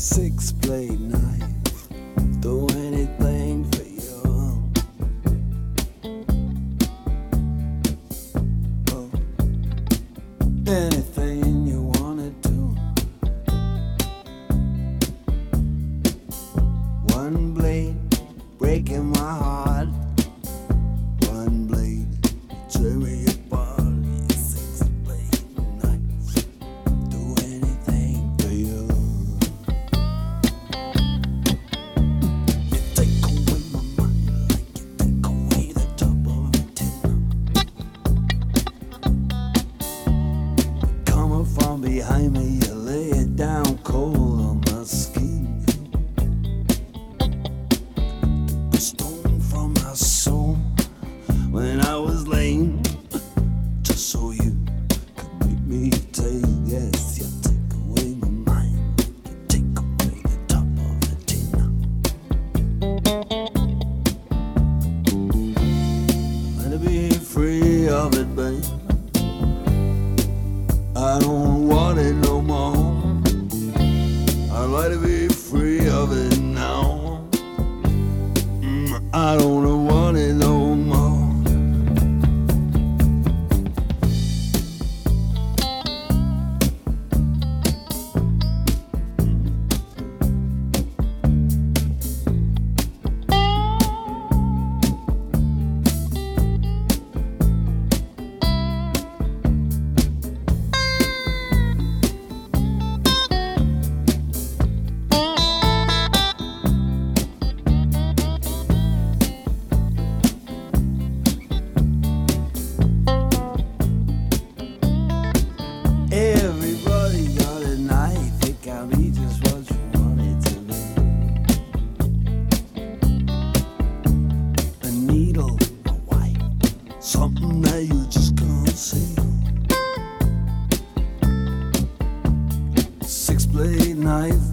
Six-blade knife, do anything for you. Oh, anything you wanna do. One blade breaking my heart. One blade tear me apart. Six-blade knife, do anything for you. From behind me, you lay it down cold on my skin. A stone from my soul when I was lame, just so you could make me take. Yes, you take away my mind, you take away the top of the tin. Let it be free of it, babe. I don't want it no more. I'd like to be free of it now. I don't want it no more. Everybody got a knife, it can be just what you want it to be. A needle, a white, something that you just can't see. Six-blade knife.